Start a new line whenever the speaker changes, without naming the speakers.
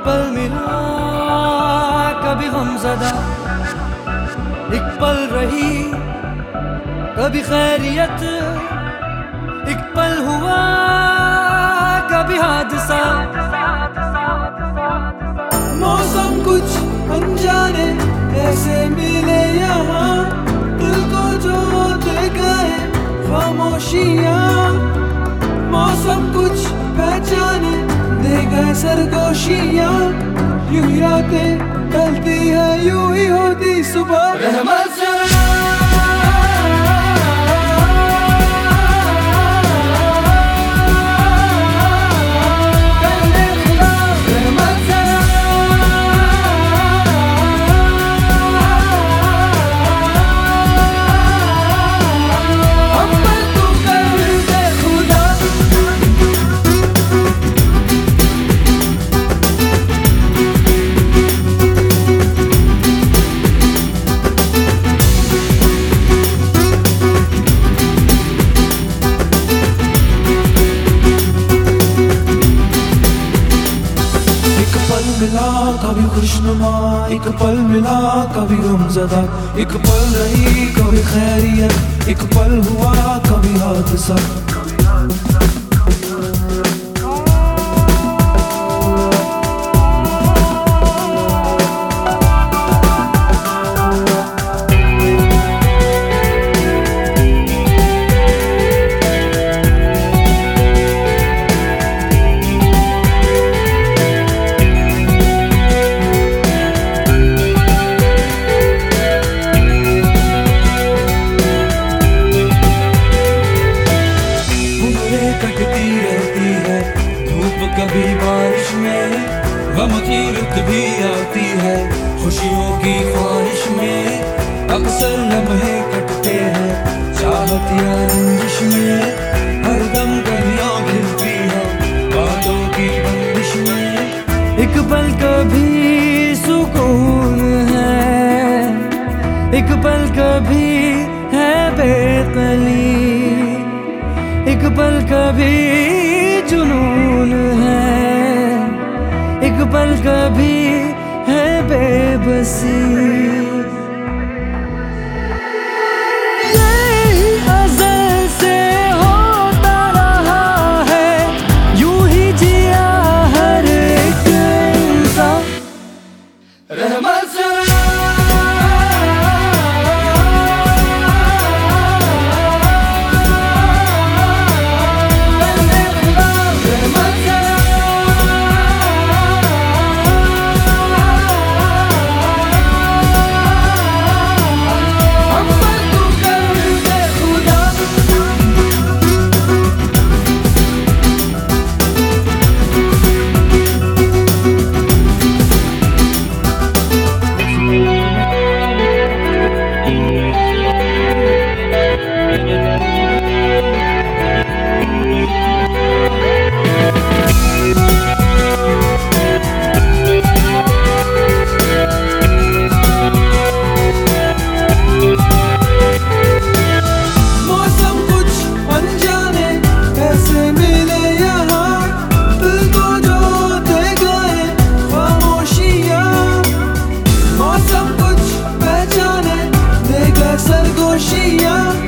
पल मिला कभी गमज़दा, एक पल रही कभी खैरियत, एक पल हुआ कभी हादसा। मौसम कुछ अनजाने ऐसे मिले यहाँ, दिल को जो दे गए खामोशियाँ। मौसम कुछ पहचाने दे गए सरगोशियाँ, यूं ही रातें ढलती है यूं ही होती सुबह। रहमत से मिला कभी खुशनुमा, एक पल मिला कभी गमज़दा, एक पल रही कभी खैरियत, एक पल हुआ कभी हादसा। कटती रहती है धूप कभी बारिश में, गम की रुत भी आती है खुशियों की ख्वाहिश में। अक्सर लम्हे कटते हैं चाहत या रंजिश में, हर दम कलियां खिलती है बातों की बंदिश में। एक पल कभी सुकून है, एक पल कभी है बेकली, एक पल कभी जुनून है, एक पल कभी है बेबसी। यही अज़ल से होता रहा है, यूं ही जिया हर एक इंसान। रहमत से सरगोशियाँ